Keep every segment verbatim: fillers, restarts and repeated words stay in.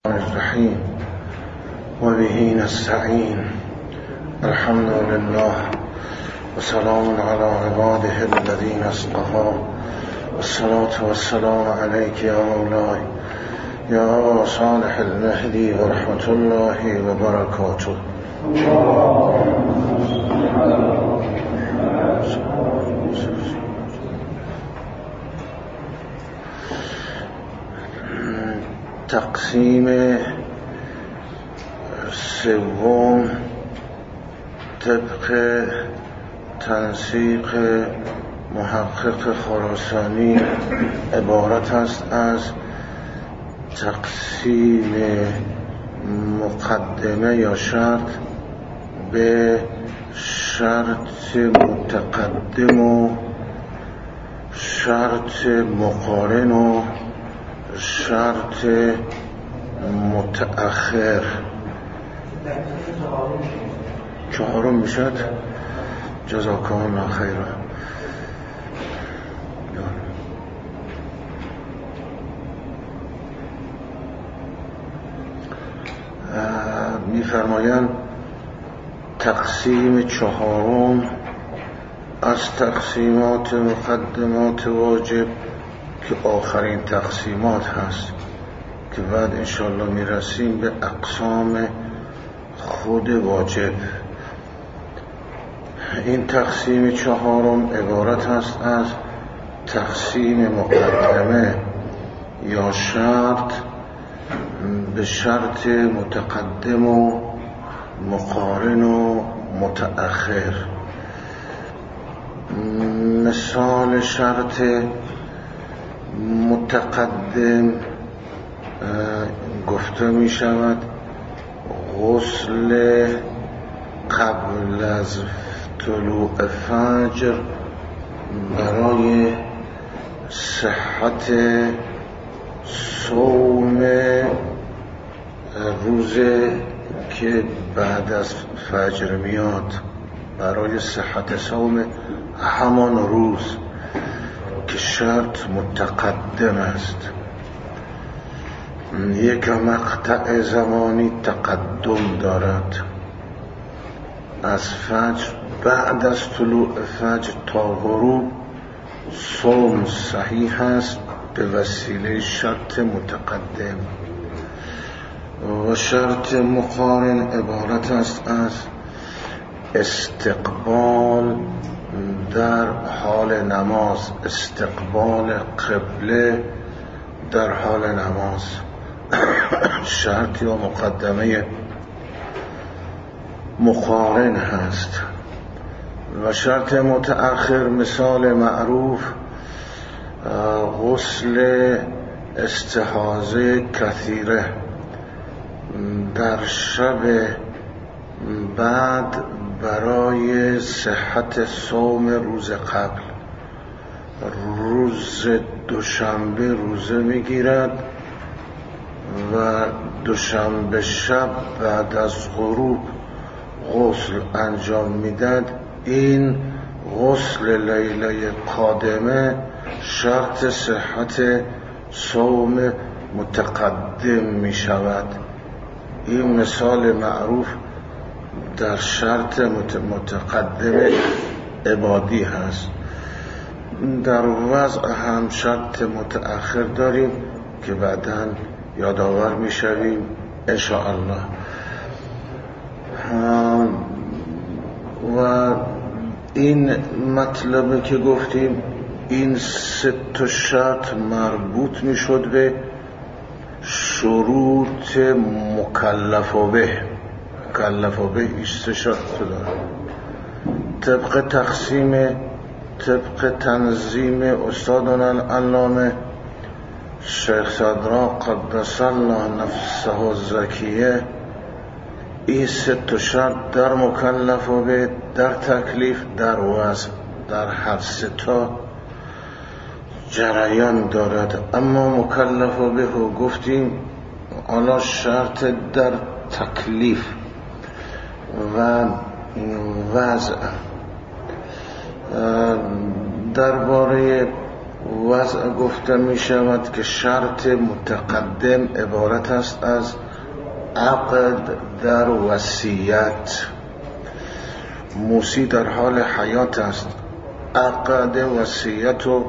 الرحیم و به نستعین. الحمد لله و سلام علی عباده الذین اصطفی والصلاة والسلام علیک یا مولای یا صالح المهدی و رحمت الله و برکاته. تقسیم سوم طبق تنسیق محقق خراسانی عبارت است از تقسیم مقدمه یا شرط به شرط متقدم و شرط مقارن و شرط متأخر. چهارم میشد. جزاکم الله خیرا. میفرمایند تقسیم چهارم از تقسیمات مقدمات واجب که آخرین تقسیمات هست که بعد انشاءالله میرسیم به اقسام خود واجب. این تقسیم چهارم عبارت هست از تقسیم مقدمه یا شرط به شرط متقدم و مقارن و متأخر. مثال شرط متقدم گفته می شود غسل قبل از طلوع فجر برای صحت صوم روز که بعد از فجر میاد، برای صحت صوم همان روز که شرط متقدم است. یک مقطع زمانی تقدم دارد از فجر، بعد از طلوع فجر تا غروب صوم صحیح است به وسیله شرط متقدم. و شرط مقارن عبارت است از استقبال در حال نماز، استقبال قبله در حال نماز. شرط یا مقدمه مقارن هست. و شرط متأخر مثال معروف غسل استحاضه کثیره در شب بعد برای صحت صوم روز قبل. روز دوشنبه روزه میگیرد و دوشنبه شب بعد از غروب غسل انجام میداد. این غسل لیله قادمه شرط صحت صوم متقدم می شود. این مثال معروف در شرط متقدم عبادی هست. در وضع هم شرط متأخر داریم که بعداً یادآور می شویم انشاءالله. و این مطلبه که گفتیم، این سه تا شرط مربوط می شد به شروط مکلف به مکلف به ایش سه شرط داره. طبق تقسیم طبق تنظیم استادنا العلامه شیخ صدراق قدس الله نفسه الزکیه، این سه تا شرط در مکلف به، در تکلیف، در وضع، در هر سه تا جریان دارد. اما مکلف به گفتیم حالا شرط در تکلیف و وضع. درباره وضع گفته می شود که شرط متقدم عبارت است از عقد در وصیت. موسی در حال حیات است، عقد وصیت رو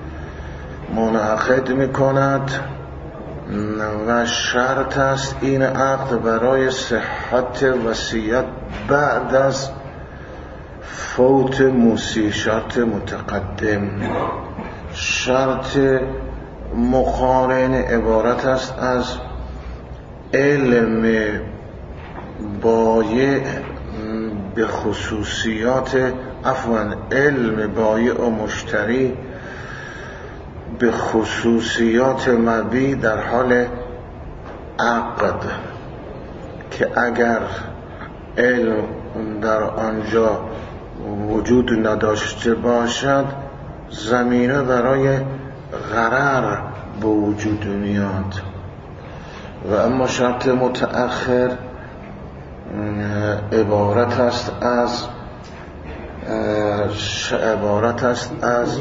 منعقد می کند و شرط است این عقد برای صحت وصیت بعد از فوت موسی. شرط متقدم. شرط مقارن عبارت است از علم بایع به خصوصیات عفوا علم بایع و مشتری به خصوصیات مبیع در حال عقد، که اگر علم در آنجا وجود نداشته باشد زمینه برای غرر به وجود میاد. و اما شرط متأخر عبارت است از عبارت است از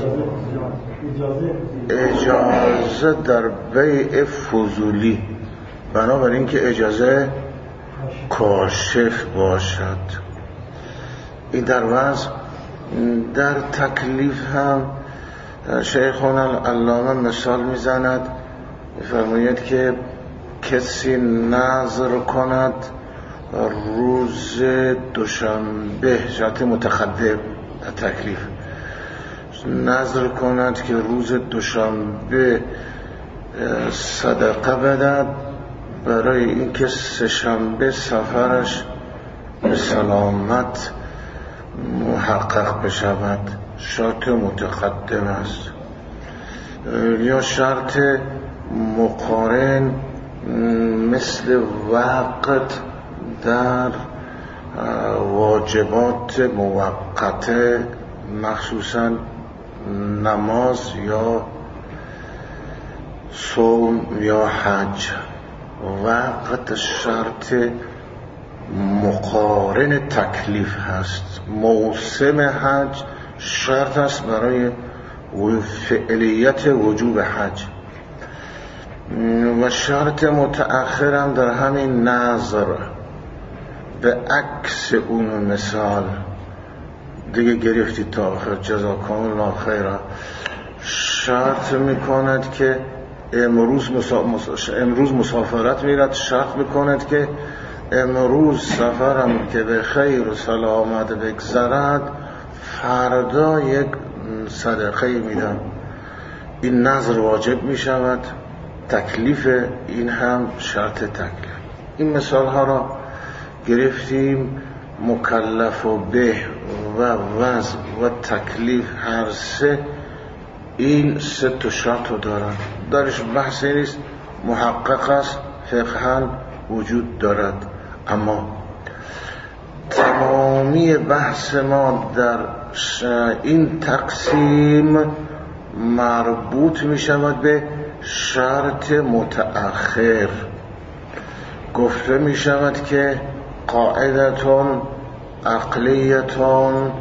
اجازه در بیع فضولی، بنابراین که اجازه کاشف باشد. این در وضع در تکلیف هم شیخون العلامه مثال میزند، میفرماید که کسی نظر کند روز دوشنبه، شرط متقدم در تکلیف، نظر کند که روز دوشنبه صدقه بدهد برای اینکه سه‌شنبه سفرش به سلامت محقق بشود. شرط متقدم است. یا شرط مقارن مثل وقت در واجبات موقته، مخصوصا نماز یا صوم یا حج. وقت شرط مقارن تکلیف هست. موسم حج شرط است برای فعلیت وجوب حج. و شرط متأخر هم در همین نظر به عکس اون مثال دیگه گرفتید تا آخر، جزاکم الله خیرا. شرط میکند که امروز امروز مسافرت میرد، شرط میکند که امروز سفرم که به خیر و سلامت بگذرد فردا یک صدقه میدم. این نظر واجب میشود. تکلیف این هم شرط تکلیف. این مثال ها را گرفتیم. مکلف و به و وضع و تکلیف هر سه این سه تا شرط رو دارن. درش بحثی نیست، محقق است، فقها وجود دارد. اما تمامی بحث ما در این تقسیم مربوط می شود به شرط متأخر. گفته می شود که قاعدتون عقلیتون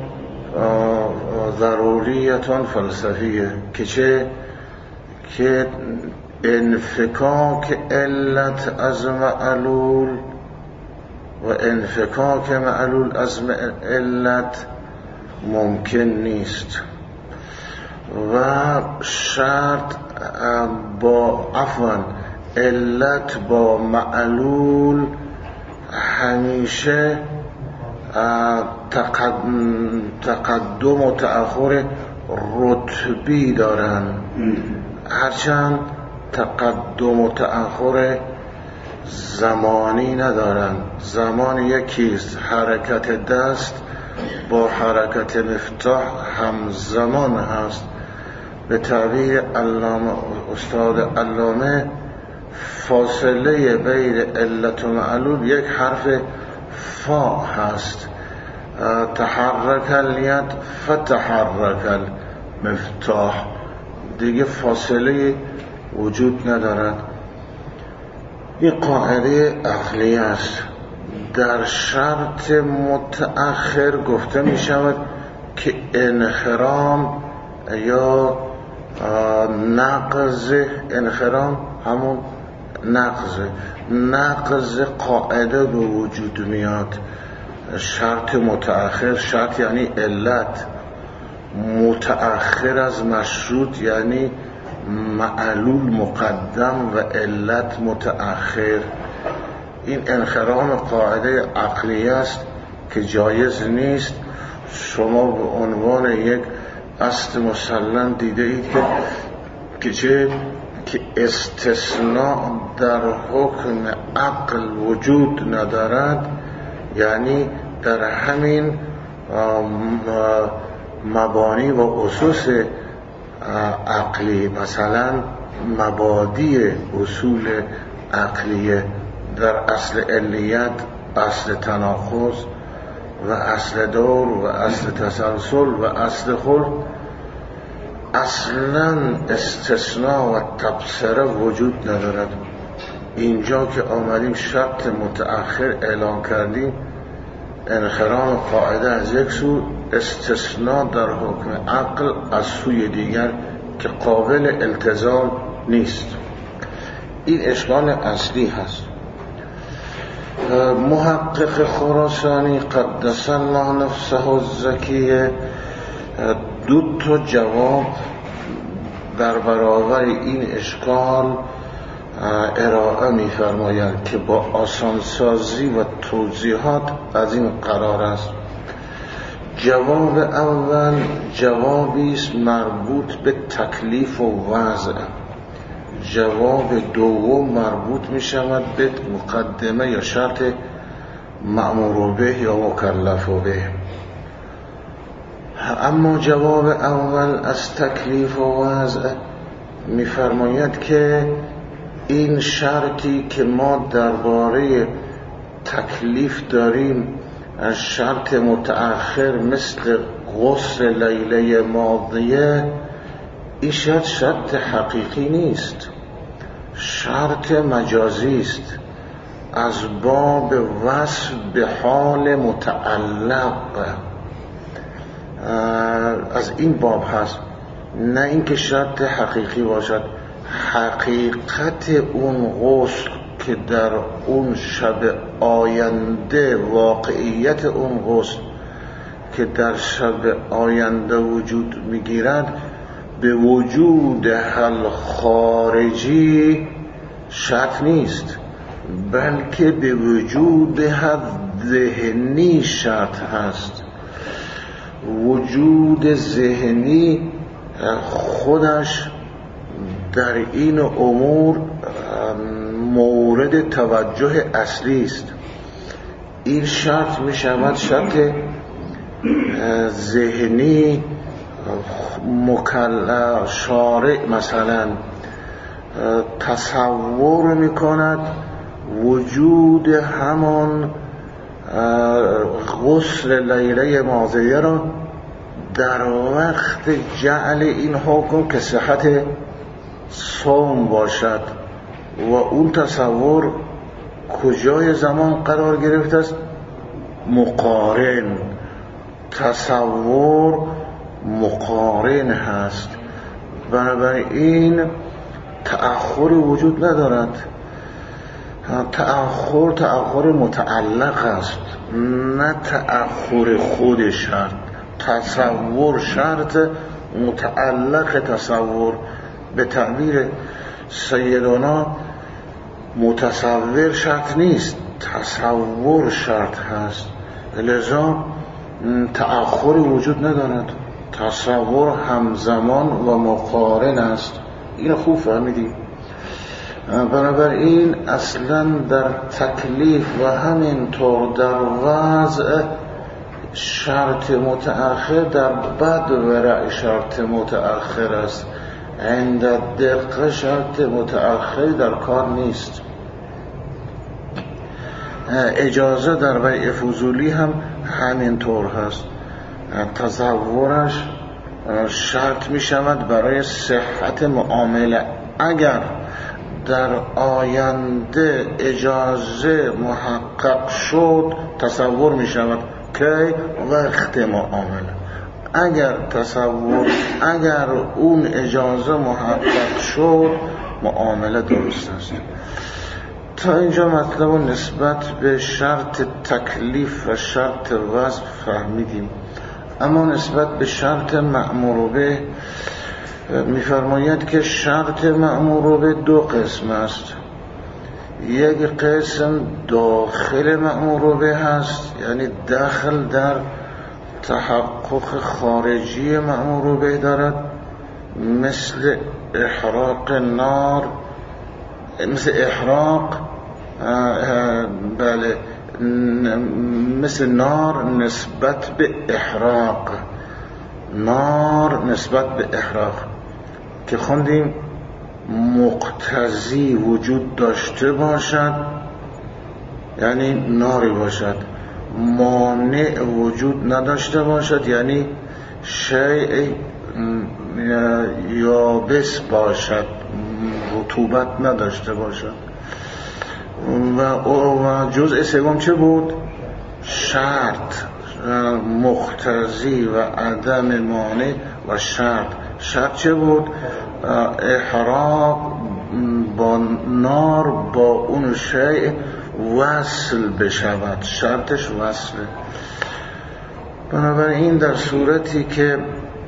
ضروریتون فلسفیه که چه؟ که انفکاک علت از معلول و انفکاک معلول از علت ممکن نیست. و شرط با عفوا علت با معلول همیشه تقدم و تأخر رتبی دارن، هرچند تقدم و تأخر زمانی ندارن. زمان یکیست، حرکت دست با حرکت مفتاح همزمان هست. به تعبیر علامه استاد علامه فاصله بین علت و معلول یک حرف فا هست. تحرک الید فتحرک المفتاح، دیگه فاصله وجود ندارد. این قاعده عقلی است. در شرط متأخر گفته می شود که انحرام یا نقض انخرام همون نقض نقض قاعده به وجود میاد. شرط متأخر، شرط یعنی علت، متأخر از مشروط یعنی معلول مقدم و علت متأخر. این انخرام قاعده عقلی است که جایز نیست. شما به عنوان یک اصل مسلم دیده اید که که چه که استثناء در حکم عقل وجود ندارد، یعنی در همین مبانی و اسس عقلی، مثلا مبادی اصول عقلیه در اصل علیت، اصل تناقض و اصل دور و اصل تسلسل و اصل خلق، اصلا استثناء و تبصره وجود ندارد. اینجا که آمدیم شرط متأخر اعلان کردیم، انخرام قاعده از یک سو، استثناء در حکم عقل از سوی دیگر که قابل التزام نیست. این اشکال اصلی هست. محقق خراسانی قدس الله نفسه الزکیه دو تا جواب در برابر این اشکال ارائه می فرماید که با آسانسازی و توضیحات از این قرار است. جواب اول جوابی است مربوط به تکلیف و وضع. جواب دوم مربوط می شود به مقدمه یا شرط مأمور به یا مکلف به. اما جواب اول از تکلیف و وضع می فرماید که این شرطی که ما درباره تکلیف داریم از شرط متأخر مثل غسل لیله ماضیه، این شرط شرط حقیقی نیست، شرط مجازی است، از باب وصف به حال متعلق، از این باب هست، نه اینکه شرط حقیقی باشد. حقیقت اون غسل که در اون شب آینده، واقعیت اون غسل که در شب آینده وجود میگیرد، به وجود حل خارجی شرط نیست، بلکه به وجود حل ذهنی شرط هست. وجود ذهنی خودش در این امور مورد توجه اصلی است. این شرط می شود شرط ذهنی. مکلف شارع مثلا تصور می کند وجود همان غسل لیله ماضیه را در وقت جعل این حکم که صحت صوم باشد، و اون تصور کجای زمان قرار گرفته است؟ مقارن. تصور مقارن هست، بنابراین تأخر وجود ندارد. تأخر تأخر متعلق است، نه تأخر خود شرط. تصور شرط، متعلق تصور. به تعبیر سیدانا متصور شرط نیست، تصور شرط هست، لذا تأخر وجود ندارد. تصور همزمان و مقارن است. این خوب فهمیدی؟ بنابراین اصلا در تکلیف و همینطور در وضع شرط متأخر در بد ورع شرط متأخر است. عند دقیق شرط متأخر در کار نیست. اجازه در بیع فضولی هم همینطور هست. تصورش شرط می شود برای صحت معامله. اگر در آینده اجازه محقق شد، تصور می شود که وقت معامله. اگر تصور اگر اون اجازه محقق شد معامله درست است. تا اینجا مطلب و نسبت به شرط تکلیف و شرط وضع فهمیدیم. اما نسبت به شرط مأمور به می‌فرماید که شرط مأمور به دو قسم است. یک قسم داخل مأمور به هست، یعنی داخل در تحقق خارجی مأمور به دارد، مثل احراق نار، مثل احراق بله مثل نار نسبت به احراق، نار نسبت به احراق که خوندیم مقتضی وجود داشته باشد، یعنی ناری باشد، مانع وجود نداشته باشد، یعنی شیء یابس باشد، رطوبت نداشته باشد. و جزء سوم چه بود؟ شرط، مقتضی و عدم مانع و شرط. شرط چه بود؟ احراق با نار با اون شیء وصل بشود، شرطش وصله. بنابراین در صورتی که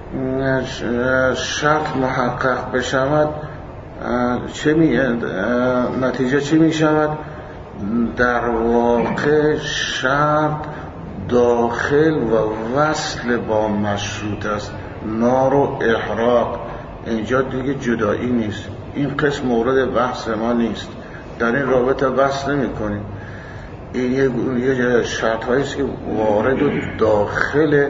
شرط محقق بشود چه می نتیجه چه می شود؟ در واقع شرط داخل و وصل با مشروط است. نار و احراق اینجا دیگه جدایی نیست، این قسم مورد بحث ما نیست، در این رابطه بحث نمی کنیم. این یه شرط هایی است که وارد و داخل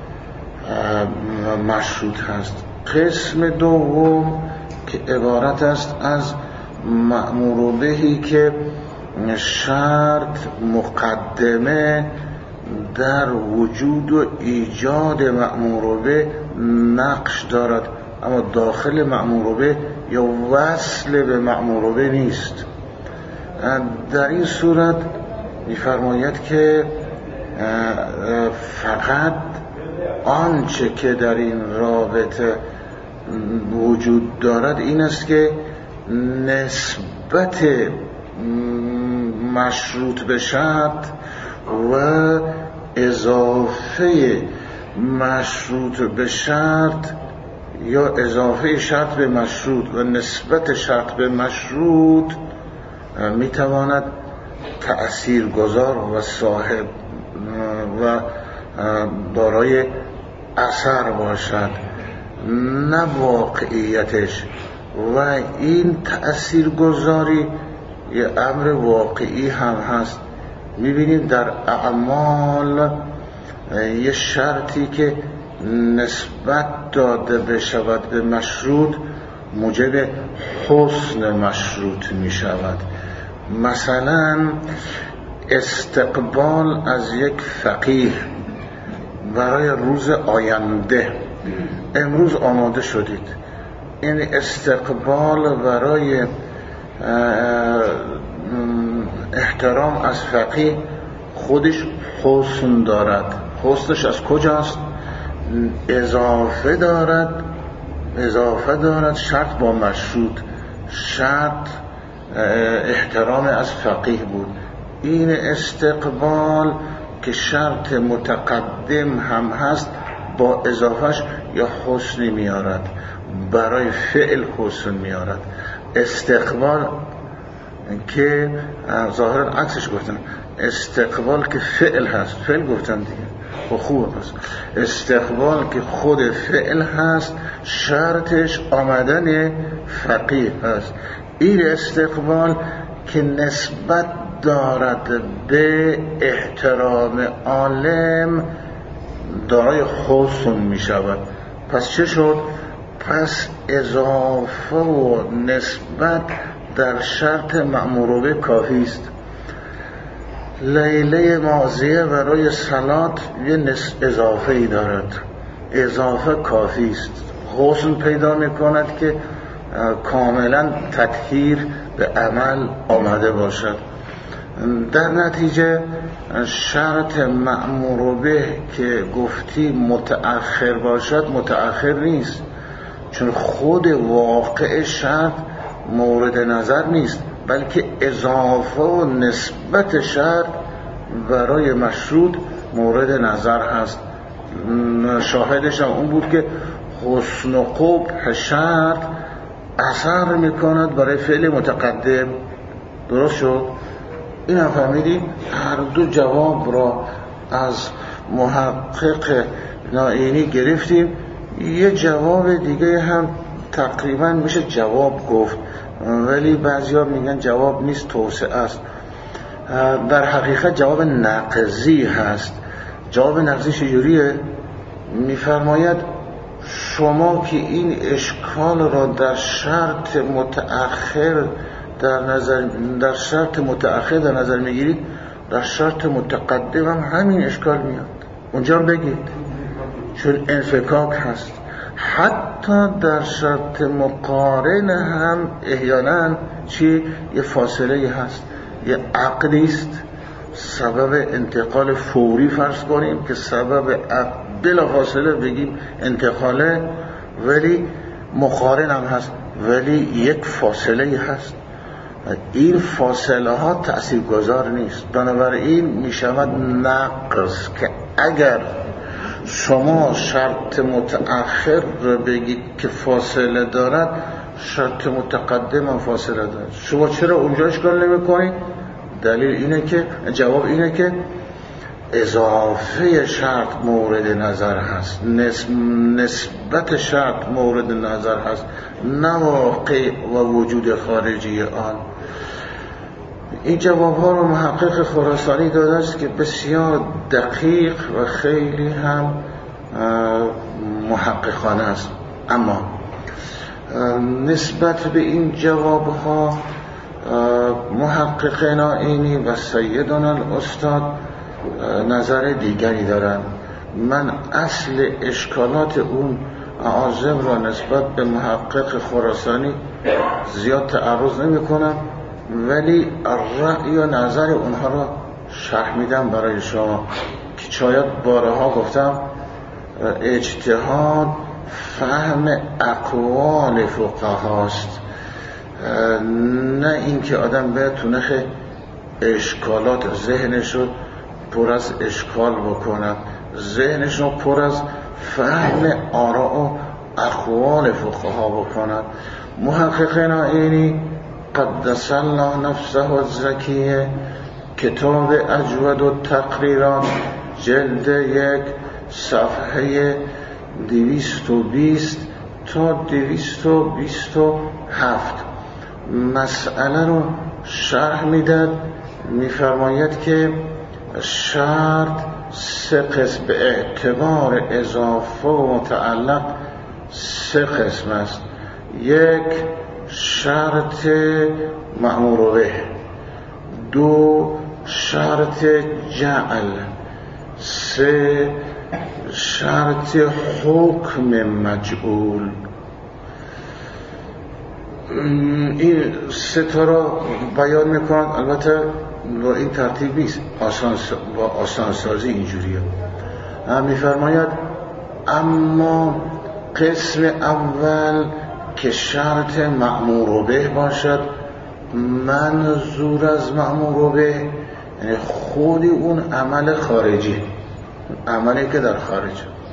مشروط هست. قسم دوم که عبارت است از مأمور بهی که شرط مقدمه در وجود و ایجاد مأمور به نقش دارد، اما داخل مأمور به یا وصل به مأمور به نیست. در این صورت می‌فرماید که فقط آنچه که در این رابطه وجود دارد این است که نسبت مشروط به شرط و اضافه مشروط به شرط یا اضافه شرط به مشروط و نسبت شرط به مشروط میتواند تأثیر گذار و صاحب و دارای اثر باشد، نه واقعیتش. و این تأثیر گذاری یه امر واقعی هم هست. میبینید در اعمال یه شرطی که نسبت داده بشود به مشروط موجب حسن مشروط میشود. مثلا استقبال از یک فقیه برای روز آینده، امروز آماده شدید، این استقبال برای احترام از فقیه خودش حسن دارد. حسنش از کجاست؟ اضافه دارد اضافه دارد شرط با مشروط. شرط احترام از فقیه بود. این استقبال که شرط متقدم هم هست با اضافهش یا حسنی میارد، برای فعل حسن میارد. استقبال که ظاهرا عکسش گفتن، استقبال که فعل هست، فعل گفتن دیگه و خوب هست. استقبال که خود فعل هست شرطش آمدن فقیه هست. این استقبال که نسبت دارد به احترام عالم دارای حسن می شود. پس چه شد؟ پس اضافه و نسبت در شرط مأمور به کافی است. لیله ماضیه برای صلات یه اضافه ای دارد، اضافه کافی است، حسن پیدا می کند که کاملا تطهیر به عمل آمده باشد. در نتیجه شرط مأمور به که گفتی متأخر باشد متأخر نیست، چون خود واقع شرط مورد نظر نیست، بلکه اضافه و نسبت شرط برای مشروط مورد نظر هست. شاهدش هم اون بود که حسن و قبح شرط اثر میکند برای فعل متقدم. درست شد؟ این هم فهمیدیم. هر دو جواب را از محقق نائینی گرفتیم. یه جواب دیگه هم تقریبا میشه جواب گفت، ولی بعضیا میگن جواب نیست، توسعه است. در حقیقت جواب نقضی هست. جواب نقضی چجوریه؟ میفرماید شما که این اشکال را در شرط متأخر در نظر در شرط متأخر در نظر میگیرید، در شرط متقدم هم همین اشکال میاد. اونجا بگید، چون انفکاک هست. حتی در شرط مقارن هم احیانا چی؟ یه فاصله هست، یه عقدی است، سبب انتقال فوری فرض کنیم که سبب بلا فاصله بگیم انتقاله، ولی مقارن هم هست، ولی یک فاصله هست. این فاصله ها تأثیر گذار نیست. بنابراین می شود نقض که اگر شما شرط متأخر رو بگید که فاصله دارد، شرط متقدم هم فاصله دارد. شما چرا اونجا اشکال نمی کنید؟ دلیل اینه که جواب اینه که اضافه شرط مورد نظر هست، نسبت شرط مورد نظر هست، نه واقع و وجود خارجی آن. این جواب ها رو محقق خراسانی داده است که بسیار دقیق و خیلی هم محققانه است. اما نسبت به این جواب ها محقق نائینی و سیدنا الاستاد نظر دیگری دارن. من اصل اشکالات اون عازم را نسبت به محقق خراسانی زیاد تعرض نمی کنم، ولی رأی و نظر اونها را شرح میدم برای شما که شاید بارها گفتم اجتهاد فهم اقوال فقهاست، نه اینکه آدم باید تو نخ اشکالات ذهنشو پر از اشکال بکنه، ذهنشو پر از فهم آراء و اقوال فقها بکنه. محقق نائینی قدس الله نفسه الزکیه کتاب اجود و تقریرات جلد یک صفحه دویست و بیست تا دویست و بیست و هفت مسئله رو شرح میداد. میفرماید که شرط سه قسم به اعتبار اضافه و متعلق سه قسم است. یک شرط مأمور به، دو شرط جعل، سه شرط حکم مجعول. این سه تا را بیان میکنند، البته با این ترتیب نیست، آسان با آسانسازی اینجوریه. میفرماید اما قسم اول که شرط مأمور به باشد، منظور از مأمور به یعنی خودی اون عمل خارجی، عملی که در خارج،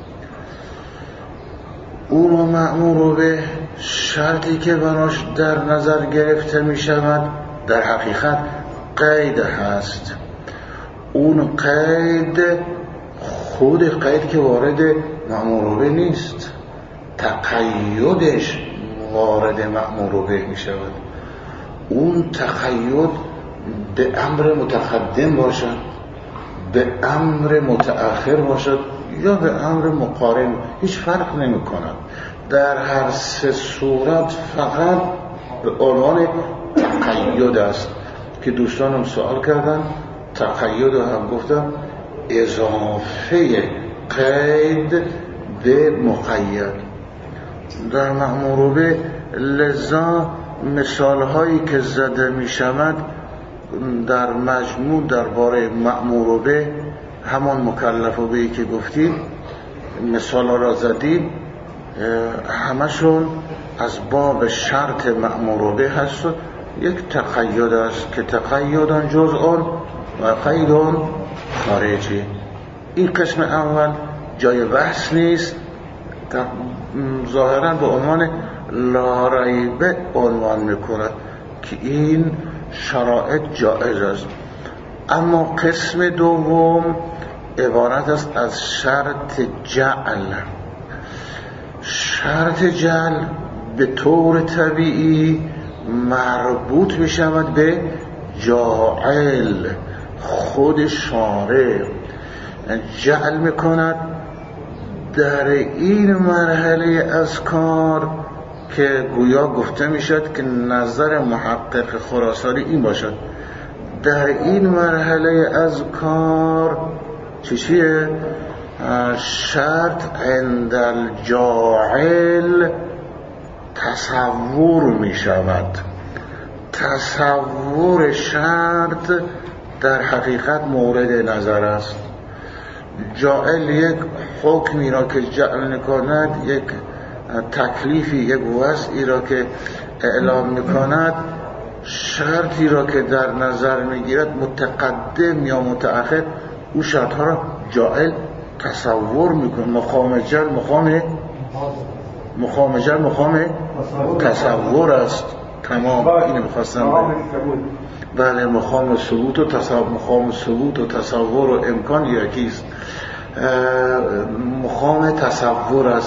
اون مأمور به شرطی که براش در نظر گرفته می شود در حقیقت قید هست. اون قید خود قید که وارد مأمور به نیست، تقیدش وارد مأمور به می شود. اون تقید به امر متقدم باشد، به امر متأخر باشد یا به امر مقارن، هیچ فرق نمی کند. در هر سه صورت فقط به عنوان تقید است که دوستانم سوال کردن. تقید هم گفتم اضافه قید به مقید در مأمور به. لذا مثال هایی که زده می شود در مجموع درباره مأمور به همان مکلف بهی که گفتیم مثال را زدیم، همشون از باب شرط مأمور به هست. یک تقید است که تقیدان جزء و قید خارجی. این قسم اول جای بحث نیست، ظاهرا به عنوان لا ریبه عنوان میکند که این شرایط جائز است. اما قسم دوم عبارت است از شرط جعل. شرط جعل به طور طبیعی مربوط می شود به جاعل. خود شارع جعل می کند در این مرحله از کار که گویا گفته می شد که نظر محقق خراسانی این باشد، در این مرحله از کار چی چیه؟ شرط عند الجاعل تصور می شود. تصور شرط در حقیقت مورد نظر است. جاعل یک حکمی را که جعل میکند، یک تکلیفی، یک وضعی را که اعلام میکند، شرطی را که در نظر میگیرد متقدم یا متأخر، او شرطها را جاعل تصور میکند. مقام جعل مقام مقام جعل مقام تصور است. تمام اینو میخواستم بله. مقام ثبوت و تصور، مقام ثبوت و تصور و امکان یکیست. مقام تصور است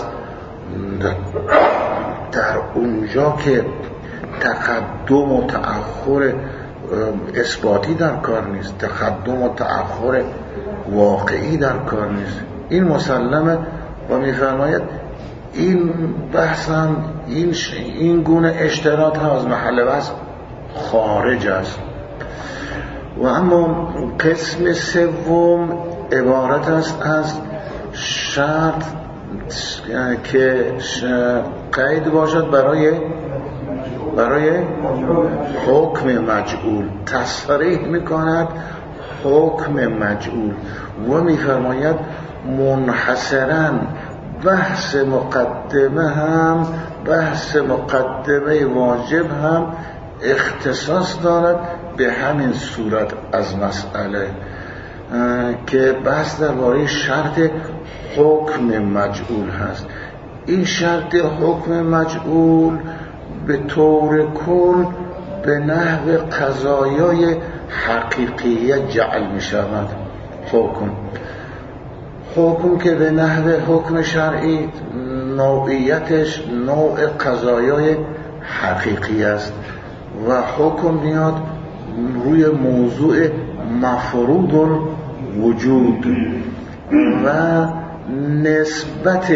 در اونجا که تقدم و تأخر اثباتی در کار نیست، تقدم و تأخر واقعی در کار نیست. این مسلمه و میفرماید این بحث هم این, این گونه اشتراط هم از محل بحث خارج است. و اما قسم سوم عبارت است از شرط که قید باشد برای برای حکم مجعول، تصریح میکند حکم مجعول و میفرماید منحصراً بحث مقدمه هم بحث مقدمه واجب هم اختصاص دارد به همین صورت از مسئله که بحث درباره شرط حکم مجعول هست. این شرط حکم مجعول به طور کل به نحو قضایای حقیقیه جعل می شود. حکم حکم که به نحو حکم شرعی نوعیتش نوع قضایای حقیقی است و حکم میاد روی موضوع مفروض الوجود و نسبت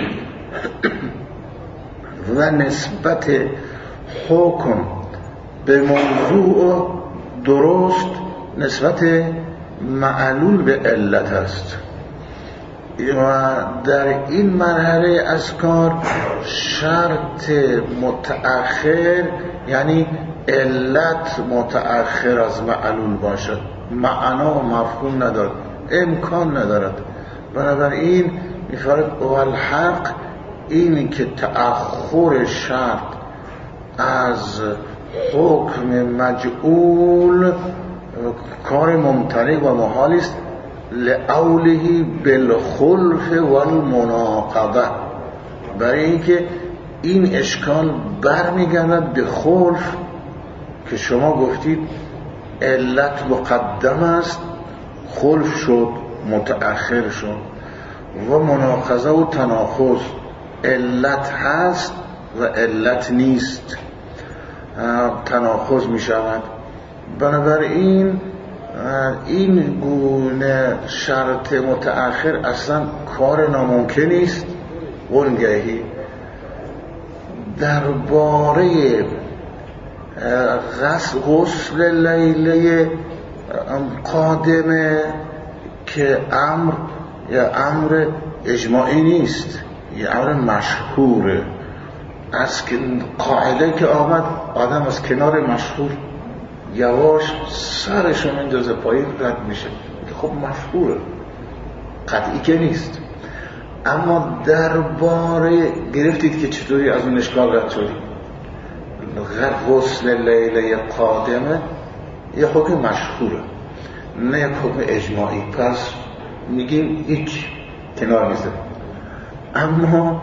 و نسبت حکم به موضوع درست نسبت معلول به علت است. و در این مرحله از کار شرط متأخر یعنی علت متأخر از معلول باشد، معنا و مفهوم ندارد، امکان ندارد. بنابراین می‌فرماید والحق اینی که تأخر شرط از حکم مجعول کار ممتنع و محال است لأوله بالخلف والمناقضه، برای اینکه این اشکال برمیگردد به خلف که شما گفتید علت مقدم است، خلف شد متأخر شد، و مناقضه و تناقض علت هست و علت نیست، تناقض می شود. بنابراین این گونه شرط متأخر اصلا کار ناممکنی است. ونگهی درباره غسل لیله قادمه که امر یا امر اجماعی نیست، یه امر مشهوره. از قاعده که آمد آدم از کنار مشهور یواش سرشون میندازه پایین رد میشه. خب مفهوره، قطعی که نیست، اما درباره گرفتید که چطوری از اون اشکال رد شدید. غسل لیله قادمه یه حکم مشهوره، نه یک حکم اجماعی، پس میگیم هیچ کنار میزه. اما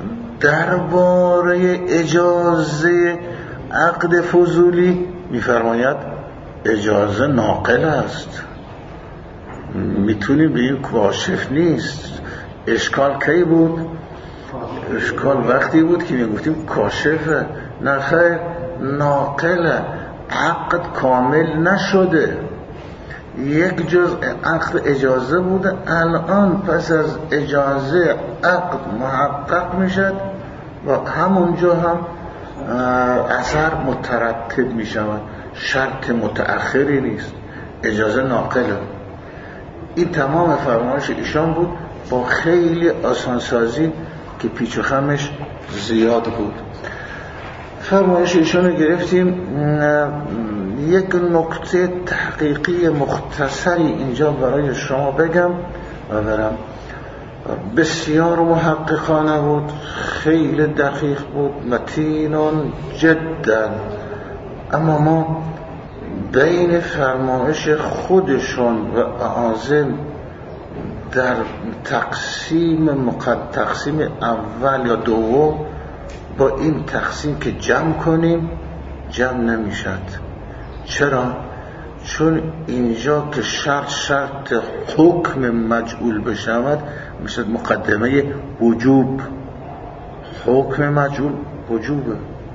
درباره اجازه عقد فضولی میفرماید اجازه ناقل است، میتونیم بگیم کاشف نیست. اشکال کی بود؟ اشکال وقتی بود که میگفتیم کاشفه، نه خیر ناقله، عقد کامل نشده، یک جزء عقد اجازه بوده، الان پس از اجازه عقد محقق میشد و همونجا هم اثر مترتب میشود، شرط متأخری نیست، اجازه ناقله. این تمام فرمایش ایشان بود با خیلی آسانسازی که پیچ و خمش زیاد بود. فرمایش ایشان رو گرفتیم. یک نکته تحقیقی مختصری اینجا برای شما بگم و برم. بسیار محققانه بود، خیلی دقیق بود، متینون جدا، اما ما بین فرمایش خودشون و اعاظم در تقسیم مقد تقسیم اول یا دوم با این تقسیم که جمع کنیم جمع نمیشد. چرا؟ چون اینجا که شرط شرط حکم مجعول بشود میشه مقدمه وجوب. حکم مجعول وجوبه،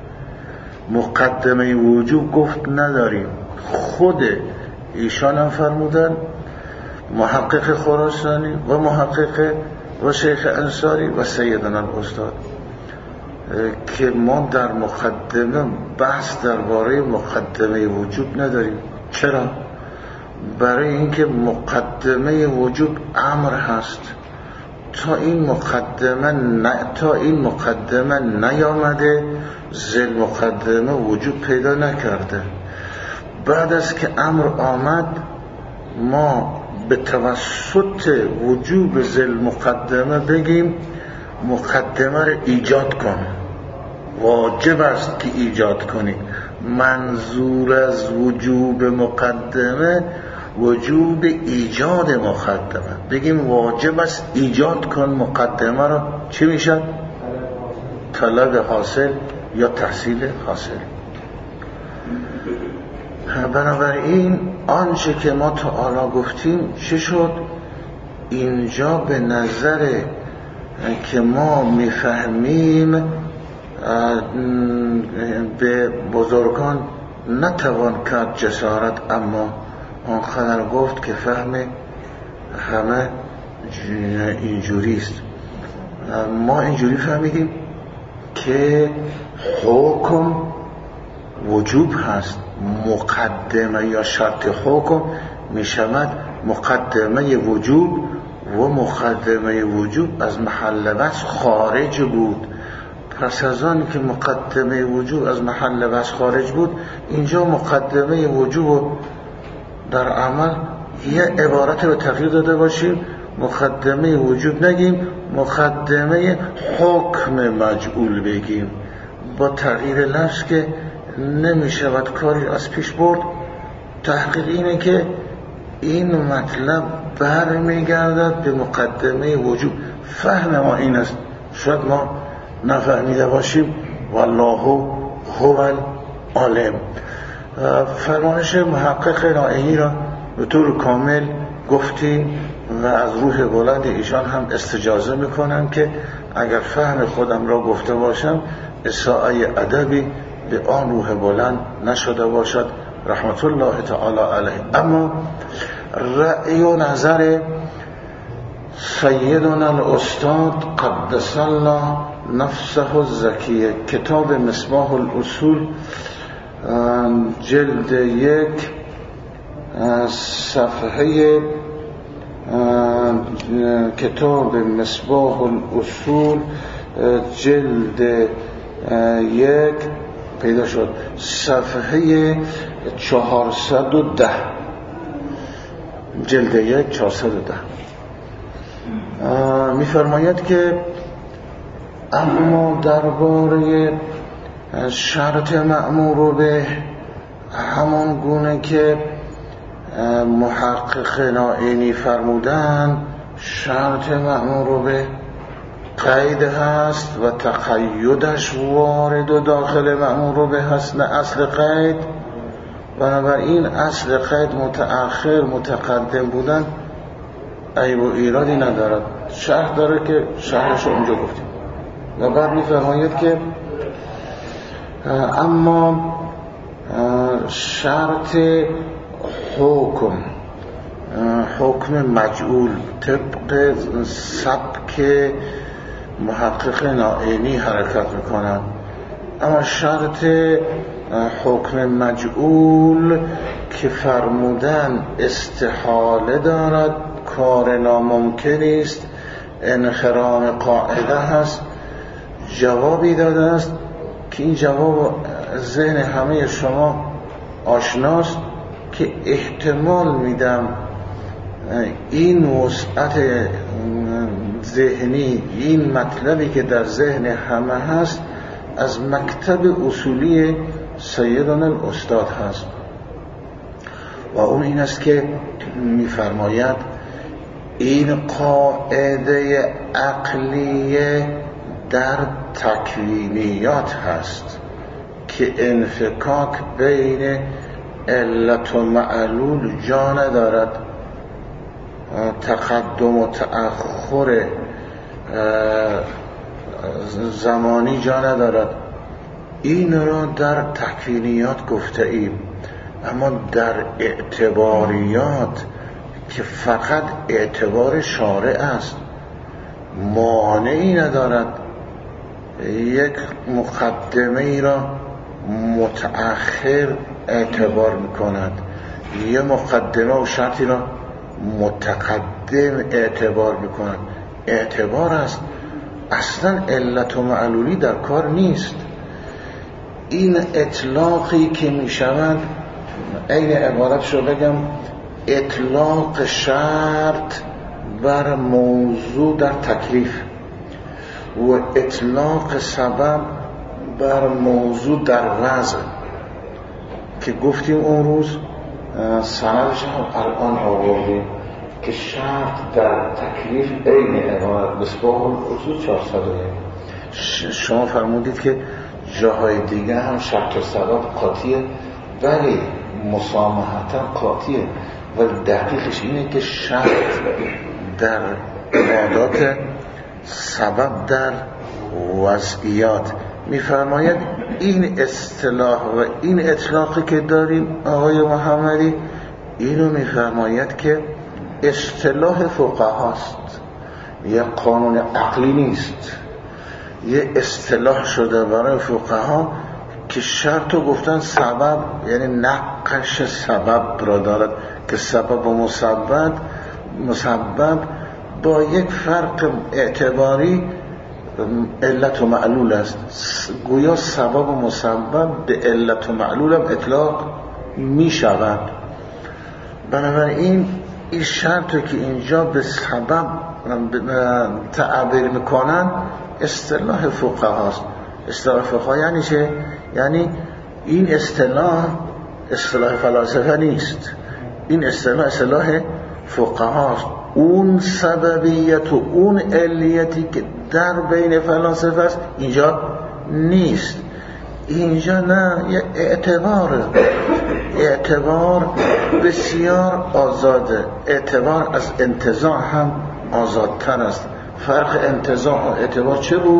مقدمه وجوب گفت نداریم. خود ایشان هم فرمودن، محقق خراسانی و محقق و شیخ انصاری و سیدنا الاستاد، که ما در مقدمه بحث درباره مقدمه وجوب نداریم. چرا؟ برای اینکه مقدمه وجوب امر هست. تا این مقدمه ن... تا این مقدمه نیامده ذل مقدمه وجوب پیدا نکرده. بعد از که امر آمد ما به توسط وجوب ذل مقدمه بگیم مقدمه رو ایجاد کن، واجب است که ایجاد کنی. منظور از وجوب مقدمه وجوب ایجاد مقدمه، بگیم واجب است ایجاد کن مقدمه رو، چی میشد؟ طلب حاصل یا تحصیل حاصل. بنابراین آنچه که ما تا حالا گفتیم چه شد؟ اینجا به نظر که ما میفهمیم به بزرگان نتوان کرد جسارت، اما آنقدر گفت که فهم همه اینجوری است. ما اینجوری فهمیدیم که حکم وجوب هست، مقدمه یا شرط حکم میشود مقدمه وجوب و مقدمه وجوب از محل وصف خارج بود. پس از آن که مقدمه وجوب از محل وصف خارج بود، اینجا مقدمه وجوب در عمل یه عبارت رو تغییر داده باشیم، مقدمه وجوب نگیم، مقدمه حکم مجعول بگیم. با تغییر لفظ که نمیشود کاری از پیش برد. تحقیق اینه که این مطلب برمیگردد به مقدمه وجوب. فهم ما این است، شاید ما نفهمیده باشیم، والله هو العالم. فرمایش محقق نائینی را به طور کامل گفتیم و از روح بلند ایشان هم استجازه میکنم که اگر فهم خودم را گفته باشم اساءه ادبی به آن روح بلند نشده باشد رحمت الله تعالی علیه. اما رأی و نظر سیدنا الاستاد قدس الله نفسه الزکیه، کتاب مصباح الاصول، جلد یک، صفحه کتاب مصباح الاصول جلد یک پیدا شد، صفحه چهارصد و ده، جلد یک چهارصد و ده میفرماید که اما درباره شرط مأمور به، همان گونه که محقق نائینی فرمودن، شرط مأمور به قید هست و تقیدش وارد و داخل مأمور به هست، نه اصل قید. بنابراین اصل قید متأخر متقدم بودن عیب و ایرادی ندارد. شرح داره که شرحش اونجا گفتیم. و بعد میفرماید که اما شرط حکم، حکم مجعول طبق سبک محقق نائینی حرکت میکنن، اما شرط حکم مجعول که فرمودن استحاله دارد، کار ناممکنی است، انخرام قاعده هست، جوابی داده است که این جواب ذهن همه شما آشناست که احتمال میدم این وسعت ذهنی، این مطلبی که در ذهن همه هست از مکتب اصولی سیدنا الاستاد هست و اون این است که میفرماید این قاعده عقلیه در تکوینیات هست که انفکاک بین علت و معلول جا ندارد، تقدم و تأخر زمانی جا ندارد. این را در تکوینیات گفته ایم، اما در اعتباریات که فقط اعتبار شارع است مانعی ندارد یک مقدمه ای را متأخر اعتبار میکند، یه مقدمه و شرطی را متقدم اعتبار میکند. اعتبار است، اصلا علت و معلولی در کار نیست. این اطلاقی که میشود، این عبارتش رو بگم، اطلاق شرط بر موضوع در تکلیف و اطلاق سبب بر موضوع در وضع که گفتیم اون روز، سندش هم الان آوردیم که شرط در تکلیف این عبارت مصباح الاصول چهارصد و یک. شما فرمودید که جاهای دیگه هم شرط و سبب قاطیه، ولی مسامحتا قاطیه، ولی دقیقش اینه که شرط در عادات، سبب در وضعیات. میفرماید این اصطلاح و این اطلاقی که داریم آقای محمدی، اینو میفرماید که اصطلاح فقهاست، یه قانون عقلی نیست، یه اصطلاح شده برای فقها که شرط و گفتن سبب، یعنی نقش سبب را دارد که سبب و مسبب مسبب با یک فرق اعتباری علت و معلول است. گویا سبب و مسبب به علت و معلول هم اطلاق می شود. بنابراین این شرطی که اینجا به سبب تعبیر میکنن اصطلاح فقها است. اصطلاح فقها یعنی چه؟ یعنی این اصطلاح اصطلاح فلاسفه نیست، این اصطلاح اصطلاح فقها است. اون سببیت و اون علیتی که در بین فلاسفه است اینجا نیست. اینجا نه، یه اعتباره، اعتبار بسیار آزاده. اعتبار از انتزاع هم آزادتر است. فرق انتزاع و اعتبار چه بود؟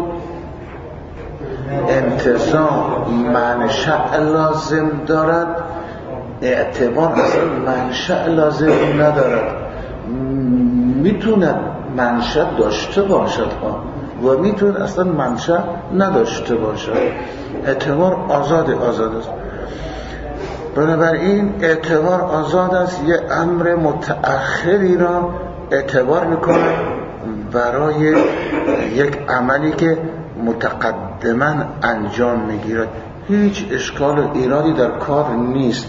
انتزاع منشأ لازم دارد، اعتبار اصلا منشأ لازم ندارد. میتونه منشأ داشته باشد و میتونه اصلا منشأ نداشته باشد. اعتبار آزاد آزاد است. بنابراین اعتبار آزاد است، یه امر متأخری را اعتبار میکنه برای یک عملی که متقدما انجام میگیرد. هیچ اشکال و ایرادی در کار نیست.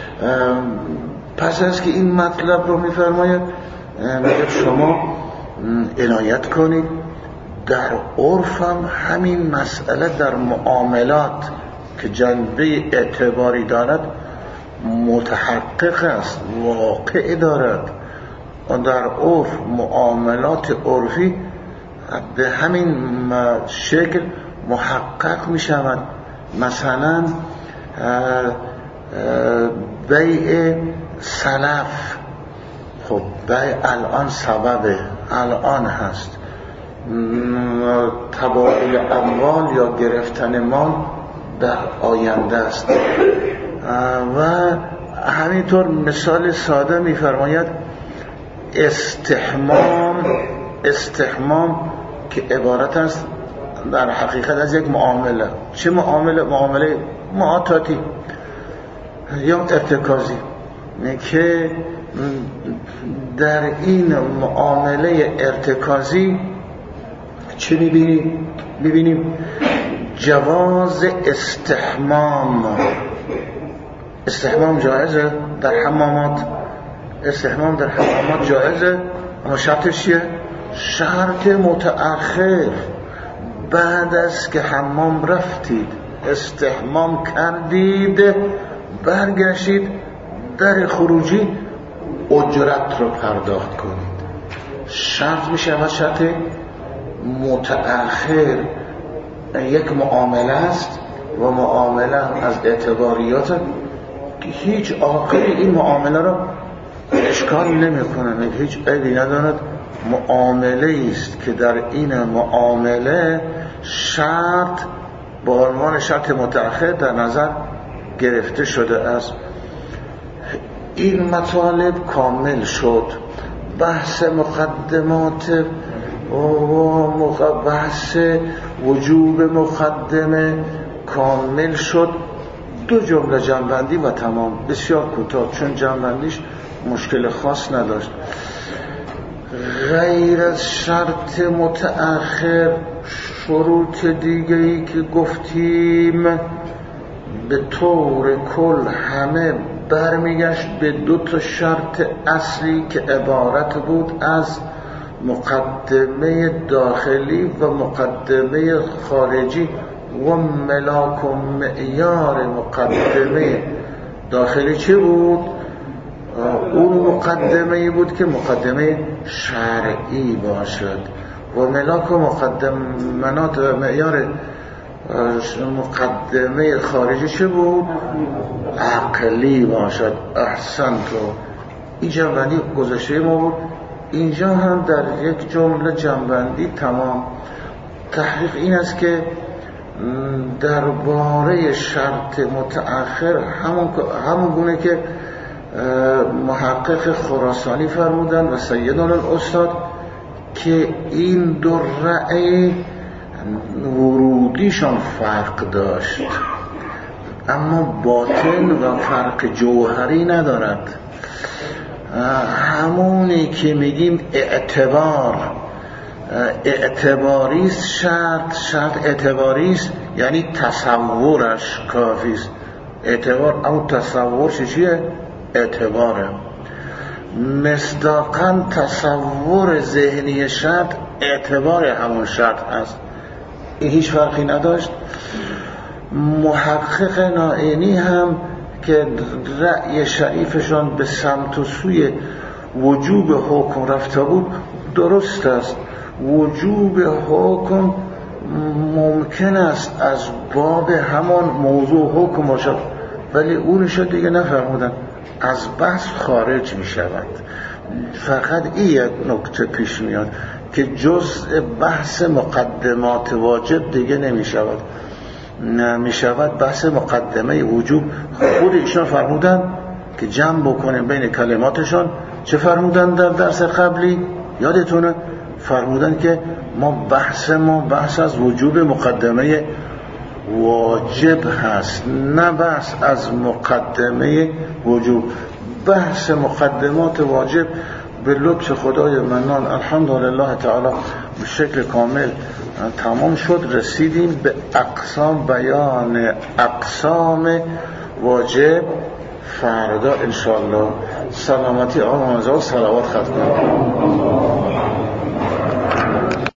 پس از که این مطلب رو میفرماید میگه شما عنایت کنید. در عرفم همین مسئله در معاملات که جنبه اعتباری دارد متحقق است، واقع دارد. و در عرف معاملات عرفی به همین شکل محقق می شود. مثلا بیع سلف، خب بیع الان سببه، الان هست. تبادل اموال یا گرفتن مال در آینده است. و همینطور مثال ساده می‌فرماید استحمام، استحمام که عبارت است در حقیقت از یک معامله. چه معامله؟ معامله معاطاتی یا ارتکازی، که در این معامله ارتکازی چه می‌بینیم؟ می‌بینیم جواز استحمام. استحمام جایزه در حمامات، استحمام در حمامات جایزه، اما شرطش چیه؟ شرط متأخر. بعد از که حمام رفتید، استحمام کردید، برگشتید، در خروجی اجرت رو پرداخت کنید. شرط میشه و شرط متأخر یک معامله است و معامله از اعتباریات که هیچ عاقل این معامله را اشکال نمی کنه، هیچ عیبی ندارد. معامله است که در این معامله شرط با عنوان شرط متأخر در نظر گرفته شده است. این مطالب کامل شد. بحث مقدمات و بحث وجوب مقدمه کامل شد. دو جمله جمع‌بندی و تمام، بسیار کوتاه، چون جمع‌بندیش مشکل خاص نداشت. غیر از شرط متأخر شروط دیگه‌ای که گفتیم به طور کل همه برمیگشت به دو تا شرط اصلی که عبارت بود از مقدمه داخلی و مقدمه خارجی. و ملاک و معیار مقدمه داخلی چه بود؟ اون مقدمه بود که مقدمه شرعی باشد. و ملاک و مقدمات و معیار مقدمه خارجی چه بود؟ عقلی باشد. احسن تو این جنبندی گذاشته ما بود. اینجا هم در یک جمله جنبندی تمام. تحقیق این است که درباره شرط متأخر همون همون گونه که محقق خراسانی فرمودن و سیدان الاستاد که این دو رأی ورودیشان فرق داشت، اما باطن و فرق جوهری ندارد. همونی که میگیم اعتبار اعتباریست، شرط شرط اعتباریست، یعنی تصورش کافیست. اعتبار اما تصورش چیه؟ اعتباره. مصداقاً تصور ذهنی شرط اعتبار همون شرط هست. این هیچ فرقی نداشت. محقق نائینی هم که رأی شریفشان به سمت و سوی وجوب حکم رفته بود درست است. وجوب حکم ممکن است از باب همان موضوع حکم باشد، ولی اونشو دیگه نفرمودن، از بحث خارج می شود. فقط این یک نکته پیش میاد که جزء بحث مقدمات واجب دیگه نمی شود، نمی شود بحث مقدمه وجوب. خود ایشان فرمودن که جمع بکنیم بین کلماتشان. چه فرمودن در درس قبلی؟ یادتونه؟ فرمودن که ما بحث ما بحث از وجوب مقدمه واجب هست، نه بحث از مقدمه وجوب. بحث مقدمات واجب به لطف خدای منان الحمدلله تعالی به شکل کامل تمام شد، رسیدیم به اقسام، بیان اقسام واجب. فردا انشاءالله سلامتی آقا منزل صلوات ختم کنیم.